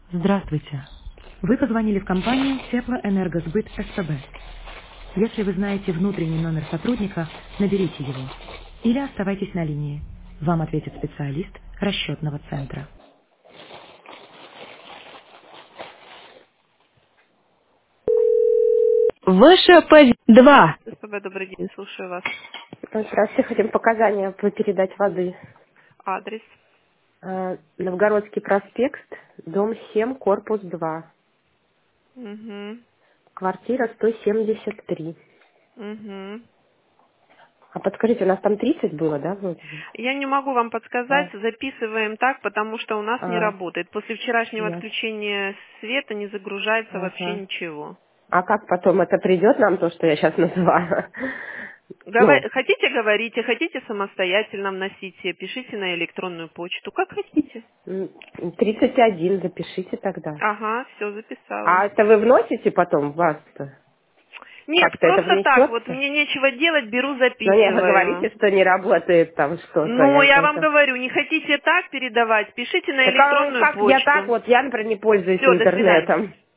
Здравствуйте. Вы позвонили в компанию Теплоэнергосбыт СПБ. Если вы знаете внутренний номер сотрудника, наберите его. Или оставайтесь на линии. Вам ответит специалист расчетного центра. Ваша позиция 2. СПБ, добрый день, слушаю вас. Здравствуйте, хотим показания по передать воды. Адрес. Новгородский проспект, дом 7, корпус 2, Угу. квартира 173. Угу. А подскажите, у нас там 30 было, да, вроде бы? Я не могу вам подсказать, А, записываем так, потому что у нас не а, работает. После вчерашнего ясно. отключения света не загружается вообще Ага. ничего. А как потом это придет нам, то, что я сейчас называю? Ну, Хотите, говорите, хотите самостоятельно вносите, пишите на электронную почту, как хотите. 31 запишите тогда. Ага, все записала. А это вы вносите потом в вас-то? Нет, Как-то это просто так, вот внесется? мне нечего делать, беру, Но не записываю. говорите, что не работает там что-то. Ну, я вам Это... говорю, не хотите так передавать, пишите на Так а электронную как я так почту. вот, я, например, не пользуюсь Все, до свидания. интернетом.